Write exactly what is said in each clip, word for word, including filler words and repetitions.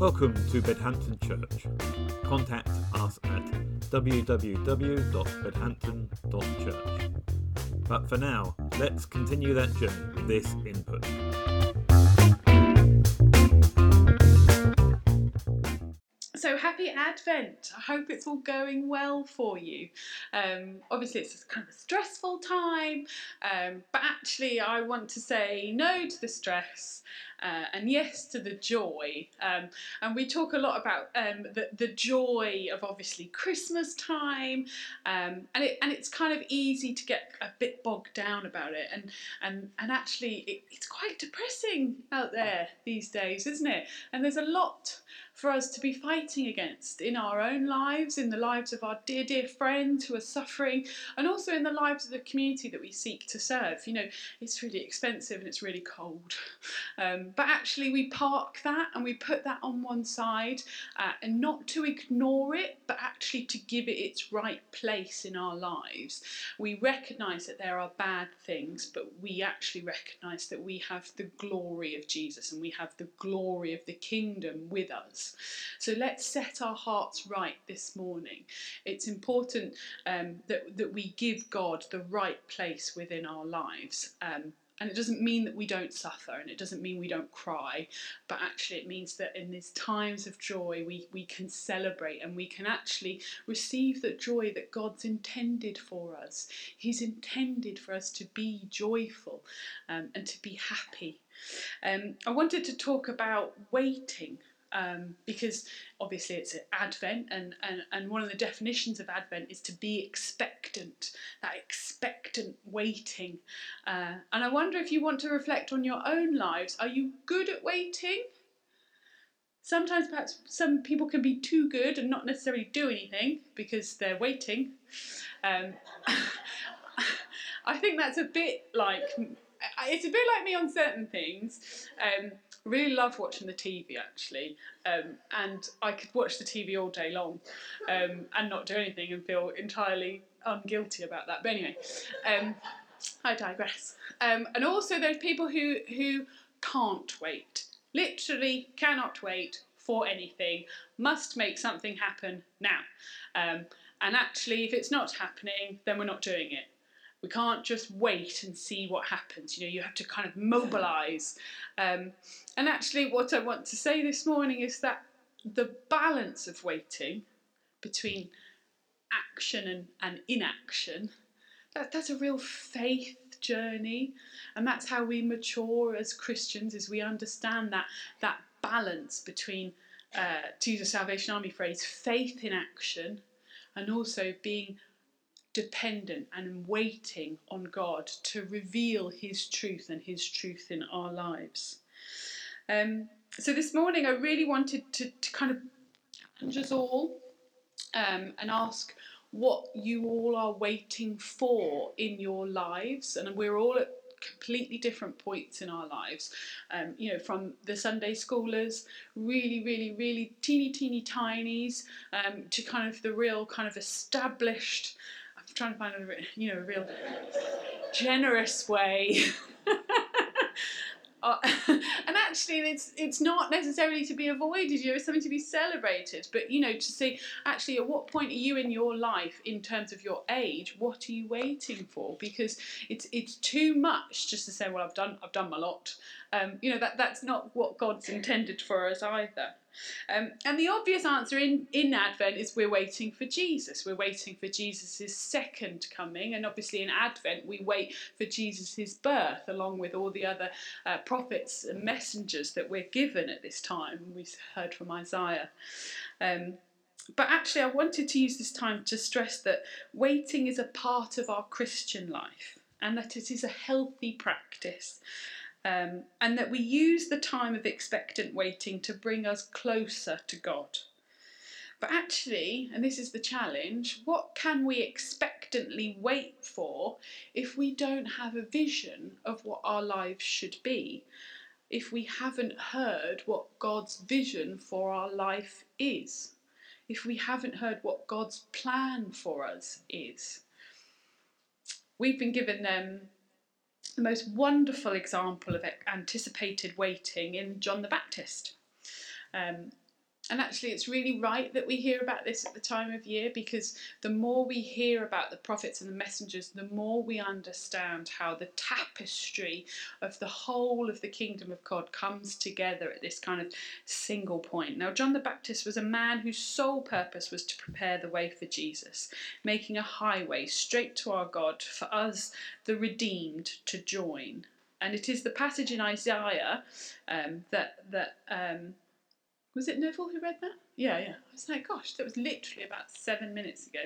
Welcome to Bedhampton Church. Contact us at w w w dot bedhampton dot church. But for now, let's continue that journey with this input. So happy Advent. I hope it's all going well for you. Um, obviously it's kind of a stressful time, um, but actually I want to say no to the stress uh, and yes to the joy. Um, and we talk a lot about um, the, the joy of obviously Christmas time, um, and, it, and it's kind of easy to get a bit bogged down about it. And, and, and actually it, it's quite depressing out there these days, isn't it? And there's a lot for us to be fighting against in our own lives, in the lives of our dear, dear friends who are suffering, and also in the lives of the community that we seek to serve. You know, it's really expensive and it's really cold. Um, but actually we park that and we put that on one side, uh, and not to ignore it, but actually to give it its right place in our lives. We recognise that there are bad things, but we actually recognise that we have the glory of Jesus and we have the glory of the kingdom with us. So let's set our hearts right this morning. It's important um, that, that we give God the right place within our lives. Um, and it doesn't mean that we don't suffer, and it doesn't mean we don't cry, but actually it means that in these times of joy we, we can celebrate and we can actually receive the joy that God's intended for us. He's intended for us to be joyful um, and to be happy. Um, I wanted to talk about waiting. Um, because obviously it's Advent, and, and, and one of the definitions of Advent is to be expectant, that expectant waiting. Uh, and I wonder if you want to reflect on your own lives. Are you good at waiting? Sometimes perhaps some people can be too good and not necessarily do anything because they're waiting. Um, I think that's a bit like, it's a bit like me on certain things. Um, really love watching the T V actually, um, and I could watch the T V all day long um, and not do anything and feel entirely unguilty about that. But anyway, um, I digress. Um, and also there's people who, who can't wait, literally cannot wait for anything, must make something happen now. Um, and actually if it's not happening, then we're not doing it. We can't just wait and see what happens. You know, you have to kind of mobilise. Um, and actually what I want to say this morning is that the balance of waiting between action and, and inaction, that, that's a real faith journey. And that's how we mature as Christians, is we understand that, that balance between, uh, to use a Salvation Army phrase, faith in action and also being dependent and waiting on God to reveal his truth and his truth in our lives. Um, so this morning I really wanted to, to kind of challenge us all um, and ask what you all are waiting for in your lives. And we're all at completely different points in our lives, um, you know, from the Sunday schoolers, really, really, really teeny, teeny tinies, um, to kind of the real kind of established. I'm trying to find a, you know, a real generous way. Uh, and actually it's it's not necessarily to be avoided, you know, it's something to be celebrated, but you know, to say actually at what point are you in your life in terms of your age, what are you waiting for? Because it's it's too much just to say, well, I've done I've done my lot. Um, you know, that that's not what God's intended for us either. Um, and the obvious answer in, in Advent is we're waiting for Jesus. We're waiting for Jesus' second coming. And obviously in Advent we wait for Jesus' birth, along with all the other uh, prophets and messengers that we're given at this time. We heard from Isaiah. Um, but actually I wanted to use this time to stress that waiting is a part of our Christian life and that it is a healthy practice. Um, and that we use the time of expectant waiting to bring us closer to God. But actually, and this is the challenge, what can we expectantly wait for if we don't have a vision of what our lives should be? If we haven't heard what God's vision for our life is? If we haven't heard what God's plan for us is? We've been given um, the most wonderful example of anticipated waiting in John the Baptist. Um, And actually, it's really right that we hear about this at the time of year, because the more we hear about the prophets and the messengers, the more we understand how the tapestry of the whole of the kingdom of God comes together at this kind of single point. Now, John the Baptist was a man whose sole purpose was to prepare the way for Jesus, making a highway straight to our God for us, the redeemed, to join. And it is the passage in Isaiah um, that that um, was it Neville who read that? Yeah, yeah. I was like, gosh, that was literally about seven minutes ago.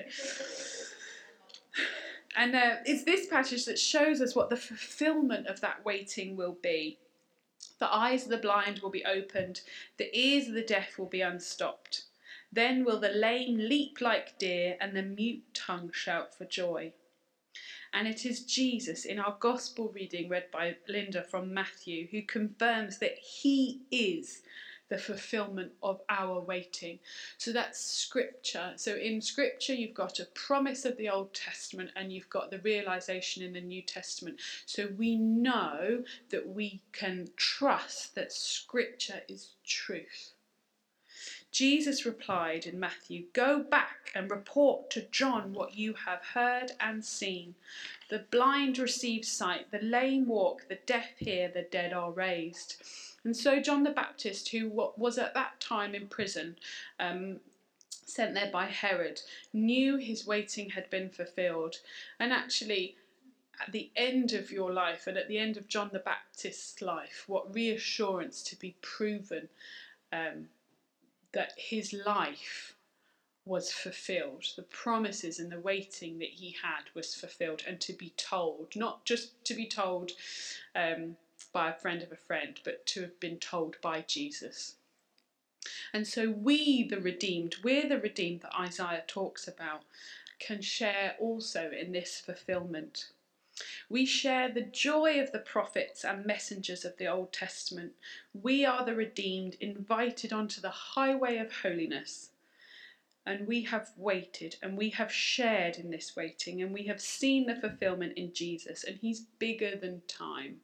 And uh, it's this passage that shows us what the fulfilment of that waiting will be. The eyes of the blind will be opened, the ears of the deaf will be unstopped. Then will the lame leap like deer, and the mute tongue shout for joy. And it is Jesus in our gospel reading read by Linda from Matthew who confirms that he is the fulfillment of our waiting. So that's scripture. So in scripture you've got a promise of the Old Testament and you've got the realization in the New Testament. So we know that we can trust that scripture is truth. Jesus replied in Matthew, "Go back and report to John what you have heard and seen. The blind receive sight, the lame walk, the deaf hear, the dead are raised." And so John the Baptist, who was at that time in prison, um, sent there by Herod, knew his waiting had been fulfilled. And actually, at the end of your life and at the end of John the Baptist's life, what reassurance to be proven um, that his life was fulfilled. The promises and the waiting that he had was fulfilled, and to be told, not just to be told um, by a friend of a friend, but to have been told by Jesus. And so we, the redeemed, we're the redeemed that Isaiah talks about, can share also in this fulfillment. We share the joy of the prophets and messengers of the Old Testament. We are the redeemed, invited onto the highway of holiness. And we have waited and we have shared in this waiting and we have seen the fulfillment in Jesus, and he's bigger than time.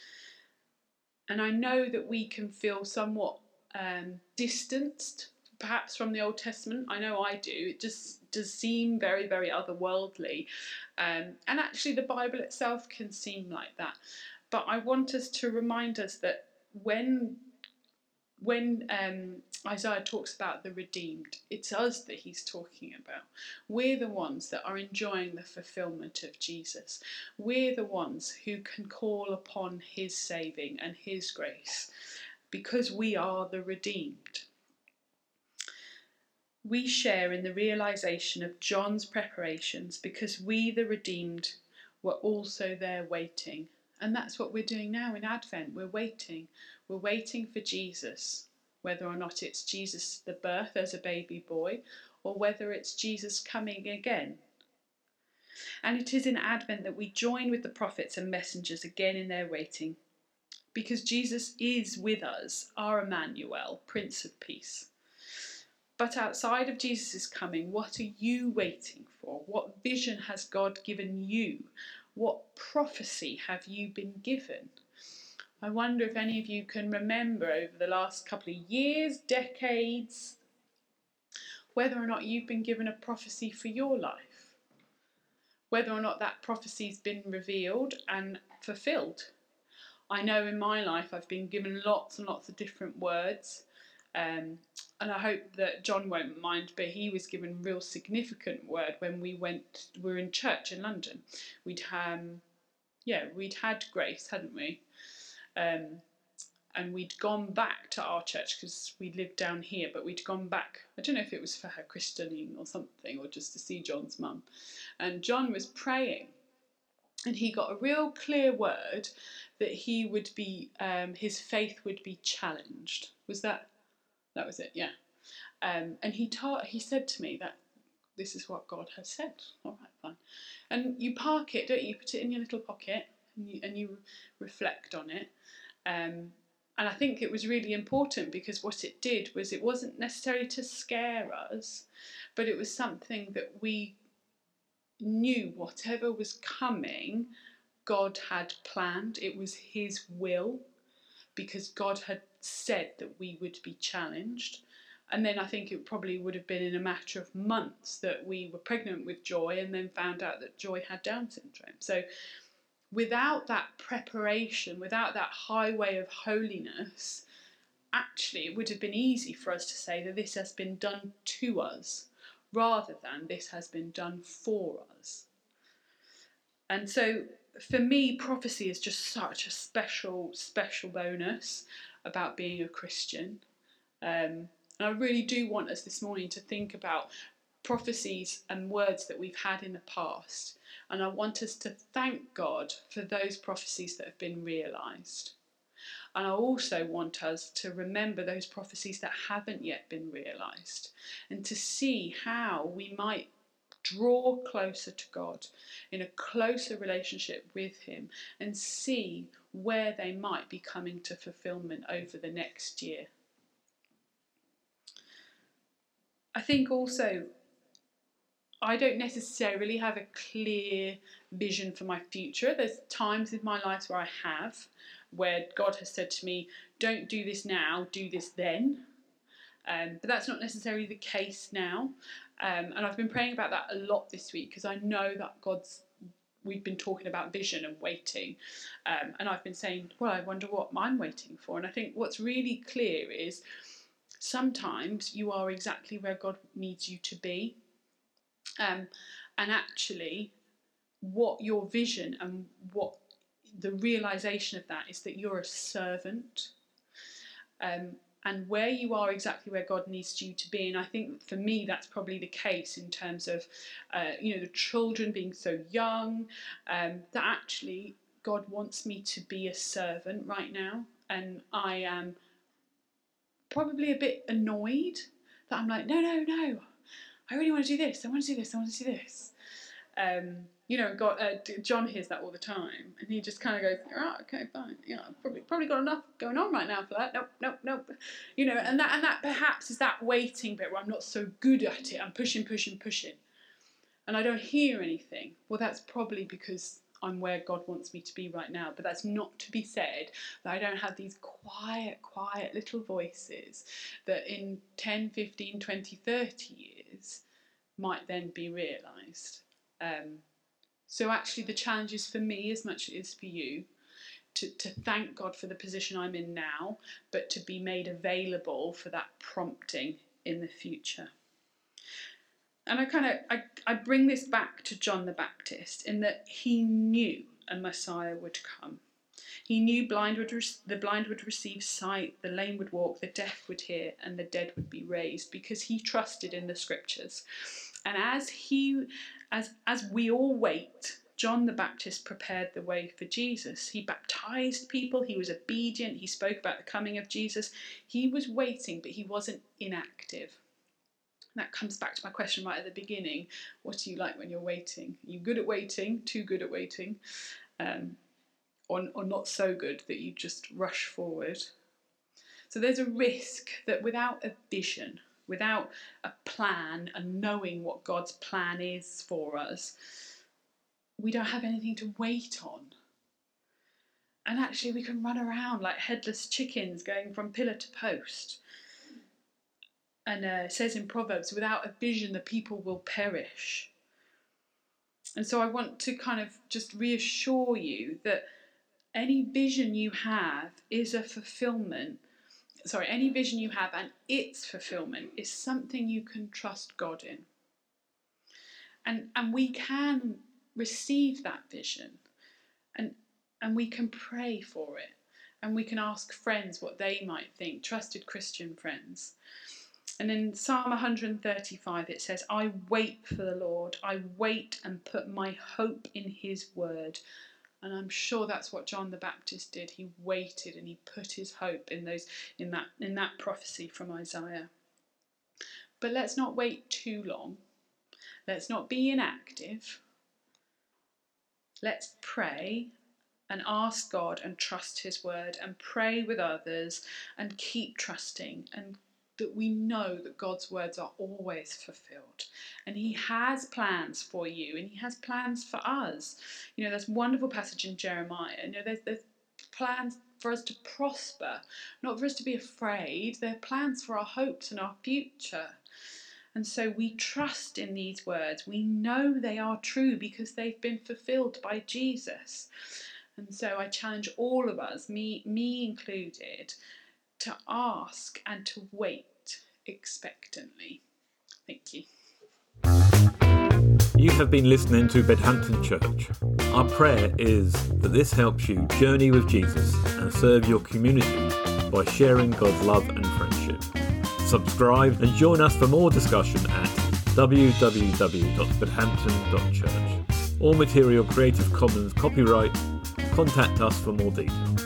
And I know that we can feel somewhat um, distanced perhaps from the Old Testament. I know I do. It just does seem very, very otherworldly. Um, and actually the Bible itself can seem like that. But I want us to remind us that when When um, Isaiah talks about the redeemed, it's us that he's talking about. We're the ones that are enjoying the fulfillment of Jesus. We're the ones who can call upon his saving and his grace because we are the redeemed. We share in the realization of John's preparations because we, the redeemed, were also there waiting. And that's what we're doing now in Advent. We're waiting. We're waiting for Jesus, whether or not it's Jesus, the birth as a baby boy, or whether it's Jesus coming again. And it is in Advent that we join with the prophets and messengers again in their waiting, because Jesus is with us, our Emmanuel, Prince of Peace. But outside of Jesus' coming, what are you waiting for? What vision has God given you? What prophecy have you been given? I wonder if any of you can remember over the last couple of years, decades, whether or not you've been given a prophecy for your life. Whether or not that prophecy's been revealed and fulfilled. I know in my life I've been given lots and lots of different words. Um, and I hope that John won't mind, but he was given a real significant word when we went, we were in church in London. We'd um, yeah, we'd had Grace, hadn't we? Um, and we'd gone back to our church because we lived down here, but we'd gone back, I don't know if it was for her christening or something, or just to see John's mum. And John was praying, and he got a real clear word that he would be, um, his faith would be challenged. Was that, that was it, yeah. Um, and he taught, he said to me that this is what God has said. All right, fine. And you park it, don't you? You put it in your little pocket and you, and you reflect on it. Um, and I think it was really important because what it did was it wasn't necessarily to scare us, but it was something that we knew whatever was coming, God had planned. It was his will because God had said that we would be challenged. And then I think it probably would have been in a matter of months that we were pregnant with Joy and then found out that Joy had Down syndrome. So without that preparation, without that highway of holiness, actually it would have been easy for us to say that this has been done to us rather than this has been done for us. And so for me, prophecy is just such a special, special bonus about being a Christian. Um, and I really do want us this morning to think about prophecies and words that we've had in the past. And I want us to thank God for those prophecies that have been realised. And I also want us to remember those prophecies that haven't yet been realised and to see how we might draw closer to God in a closer relationship with him and see where they might be coming to fulfilment over the next year. I think also I don't necessarily have a clear vision for my future. There's times in my life where I have, where God has said to me, don't do this now, do this then. Um, but that's not necessarily the case now. Um, and I've been praying about that a lot this week because I know that God's, we've been talking about vision and waiting. Um, and I've been saying, well, I wonder what I'm waiting for. And I think what's really clear is sometimes you are exactly where God needs you to be. Um, and actually, what your vision and what the realisation of that is that you're a servant. Um, and where you are exactly where God needs you to be. And I think for me, that's probably the case in terms of, uh, you know, the children being so young, um, that actually God wants me to be a servant right now. And I am probably a bit annoyed that I'm like, no, no, no. I really want to do this, I want to do this, I want to do this. Um, you know, God, uh, John hears that all the time, and he just kind of goes, oh, okay, fine, you know, I've probably, probably got enough going on right now for that, nope, nope, nope. You know, and that, and that perhaps is that waiting bit where I'm not so good at it, I'm pushing, pushing, pushing, and I don't hear anything. Well, that's probably because I'm where God wants me to be right now, but that's not to be said that I don't have these quiet, quiet little voices that in ten, fifteen, twenty, thirty years might then be realised. Um, so actually the challenge is for me as much as it is for you to, to thank God for the position I'm in now, but to be made available for that prompting in the future. And I kind of, I, I bring this back to John the Baptist in that he knew a Messiah would come. He knew blind would re- the blind would receive sight, the lame would walk, the deaf would hear, and the dead would be raised because he trusted in the scriptures. And as he, as as we all wait, John the Baptist prepared the way for Jesus. He baptized people, he was obedient, he spoke about the coming of Jesus. He was waiting, but he wasn't inactive. And that comes back to my question right at the beginning. What do you like when you're waiting? Are you good at waiting, too good at waiting? Um, or, or not so good that you just rush forward? So there's a risk that without a vision, without a plan and knowing what God's plan is for us, we don't have anything to wait on. And actually we can run around like headless chickens going from pillar to post. And uh, it says in Proverbs, without a vision the people will perish. And so I want to kind of just reassure you that any vision you have is a fulfillment. Sorry, any vision you have and its fulfillment is something you can trust God in. And and we can receive that vision and and we can pray for it. And we can ask friends what they might think, trusted Christian friends. And in Psalm one thirty-five it says, I wait for the Lord, I wait and put my hope in his word. And I'm sure that's what John the Baptist did. He waited and he put his hope in those in that in that prophecy from Isaiah. But let's not wait too long. Let's not be inactive. Let's pray and ask God and trust his word and pray with others and keep trusting, and that we know that God's words are always fulfilled and he has plans for you and he has plans for us. You know, there's a wonderful passage in Jeremiah. You know, there's, there's plans for us to prosper, not for us to be afraid. They're plans for our hopes and our future. And so we trust in these words. We know they are true because they've been fulfilled by Jesus. And so I challenge all of us, me, me included, to ask and to wait expectantly. Thank you. You have been listening to Bedhampton Church. Our prayer is that this helps you journey with Jesus and serve your community by sharing God's love and friendship. Subscribe and join us for more discussion at w w w dot bedhampton dot church. All material Creative Commons copyright. Contact us for more details.